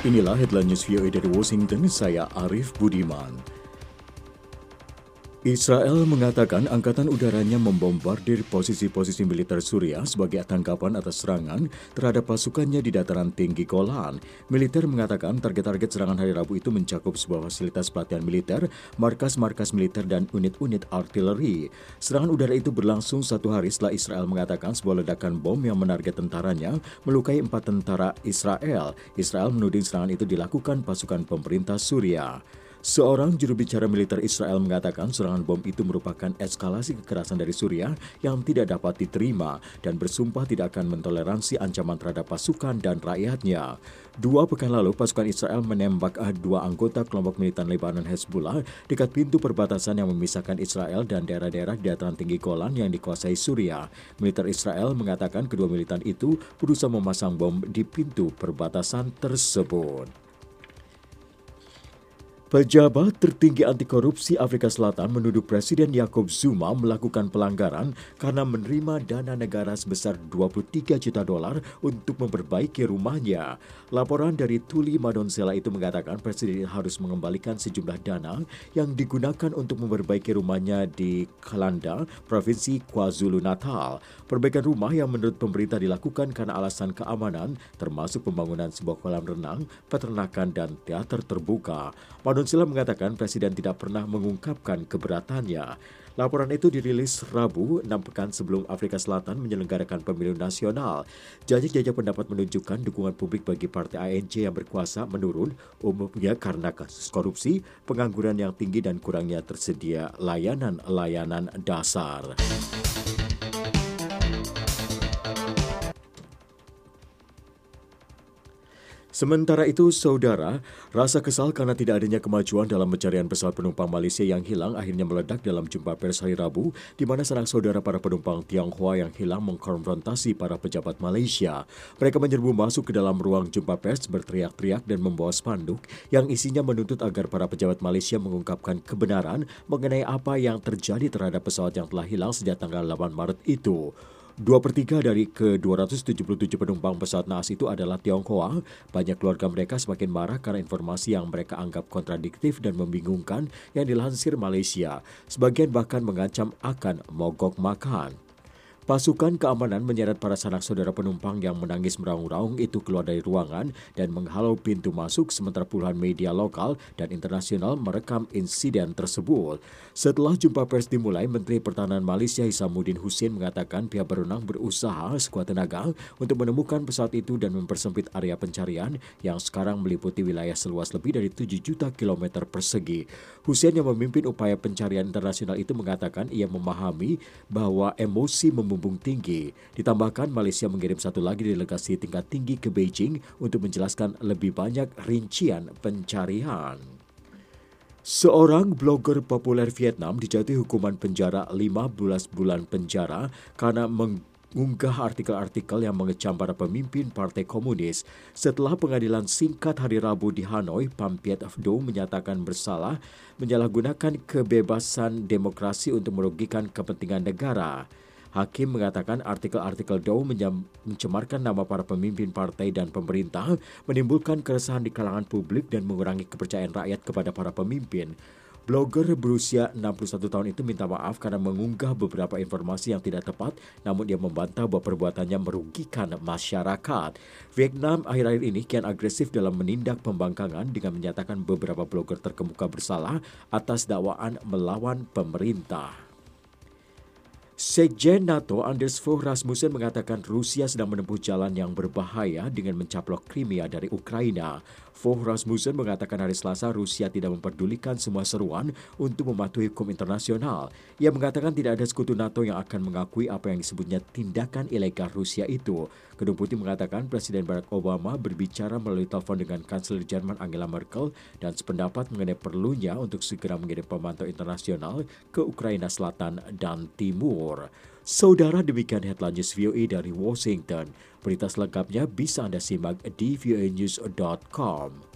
Inilah headline news VOA dari Washington, saya Arif Budiman. Israel mengatakan angkatan udaranya membombardir posisi-posisi militer Suriah sebagai tanggapan atas serangan terhadap pasukannya di dataran tinggi Golan. Militer mengatakan target-target serangan hari Rabu itu mencakup sebuah fasilitas pelatihan militer, markas-markas militer, dan unit-unit artileri. Serangan udara itu berlangsung satu hari setelah Israel mengatakan sebuah ledakan bom yang menarget tentaranya melukai 4 tentara Israel. Israel menuding serangan itu dilakukan pasukan pemerintah Suriah. Seorang juru bicara militer Israel mengatakan serangan bom itu merupakan eskalasi kekerasan dari Suriah yang tidak dapat diterima dan bersumpah tidak akan mentoleransi ancaman terhadap pasukan dan rakyatnya. 2 pekan lalu, pasukan Israel menembak 2 anggota kelompok militan Lebanon Hezbollah dekat pintu perbatasan yang memisahkan Israel dan daerah-daerah di dataran tinggi Golan yang dikuasai Suriah. Militer Israel mengatakan kedua militan itu berusaha memasang bom di pintu perbatasan tersebut. Pejabat tertinggi anti korupsi Afrika Selatan menuduh Presiden Jacob Zuma melakukan pelanggaran karena menerima dana negara sebesar 23 juta dolar untuk memperbaiki rumahnya. Laporan dari Thuli Madonsela itu mengatakan Presiden harus mengembalikan sejumlah dana yang digunakan untuk memperbaiki rumahnya di Kalanda, Provinsi KwaZulu-Natal. Perbaikan rumah yang menurut pemerintah dilakukan karena alasan keamanan, termasuk pembangunan sebuah kolam renang, peternakan, dan teater terbuka. Madonsela mengatakan Presiden tidak pernah mengungkapkan keberatannya. Laporan itu dirilis Rabu, 6 pekan sebelum Afrika Selatan menyelenggarakan pemilu nasional. Jajak-jajak pendapat menunjukkan dukungan publik bagi partai ANC yang berkuasa menurun, umumnya karena kasus korupsi, pengangguran yang tinggi, dan kurangnya tersedia layanan-layanan dasar. Sementara itu, saudara, rasa kesal karena tidak adanya kemajuan dalam pencarian pesawat penumpang Malaysia yang hilang akhirnya meledak dalam jumpa pers hari Rabu, di mana sanak saudara para penumpang Tionghoa yang hilang mengkonfrontasi para pejabat Malaysia. Mereka menyerbu masuk ke dalam ruang jumpa pers, berteriak-teriak dan membawa spanduk yang isinya menuntut agar para pejabat Malaysia mengungkapkan kebenaran mengenai apa yang terjadi terhadap pesawat yang telah hilang sejak tanggal 8 Maret itu. 2/3 dari ke-277 penumpang pesawat naas itu adalah Tionghoa. Banyak keluarga mereka semakin marah karena informasi yang mereka anggap kontradiktif dan membingungkan yang dilansir Malaysia. Sebagian bahkan mengancam akan mogok makan. Pasukan keamanan menyeret para sanak saudara penumpang yang menangis meraung-raung itu keluar dari ruangan dan menghalau pintu masuk, sementara puluhan media lokal dan internasional merekam insiden tersebut. Setelah jumpa pers dimulai, Menteri Pertahanan Malaysia Hishamuddin Hussein mengatakan pihak berwenang berusaha sekuat tenaga untuk menemukan pesawat itu dan mempersempit area pencarian yang sekarang meliputi wilayah seluas lebih dari 7 juta kilometer persegi. Hussein yang memimpin upaya pencarian internasional itu mengatakan ia memahami bahwa emosi membumbung tinggi. Ditambahkan Malaysia mengirim satu lagi delegasi tingkat tinggi ke Beijing untuk menjelaskan lebih banyak rincian pencarian. Seorang blogger populer Vietnam dijatuhi hukuman penjara 15 bulan penjara karena mengunggah artikel-artikel yang mengecam para pemimpin Partai Komunis. Setelah pengadilan singkat hari Rabu di Hanoi, Pham Viet Do menyatakan bersalah menyalahgunakan kebebasan demokrasi untuk merugikan kepentingan negara. Hakim mengatakan artikel-artikel Do mencemarkan nama para pemimpin partai dan pemerintah, menimbulkan keresahan di kalangan publik dan mengurangi kepercayaan rakyat kepada para pemimpin. Blogger berusia 61 tahun itu minta maaf karena mengunggah beberapa informasi yang tidak tepat, namun dia membantah bahwa perbuatannya merugikan masyarakat. Vietnam akhir-akhir ini kian agresif dalam menindak pembangkangan dengan menyatakan beberapa blogger terkemuka bersalah atas dakwaan melawan pemerintah. Sekjen NATO Anders Fogh Rasmussen mengatakan Rusia sedang menempuh jalan yang berbahaya dengan mencaplok Crimea dari Ukraina. Fogh Rasmussen mengatakan hari Selasa Rusia tidak memperdulikan semua seruan untuk mematuhi hukum internasional. Ia mengatakan tidak ada sekutu NATO yang akan mengakui apa yang disebutnya tindakan ilegal Rusia itu. Kedua Putih mengatakan Presiden Barack Obama berbicara melalui telepon dengan Kanselir Jerman Angela Merkel dan sependapat mengenai perlunya untuk segera mengirim pemantau internasional ke Ukraina Selatan dan Timur. Saudara, demikian headline news VOA dari Washington. Berita selengkapnya bisa Anda simak di voanews.com.